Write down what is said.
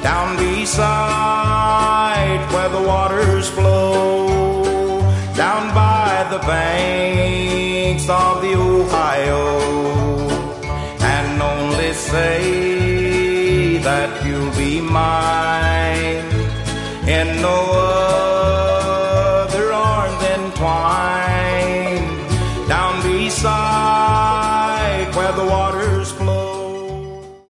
down beside where the waters flow, down by the banks of the Ohio, and only say that you'll be mine in no other arms entwined.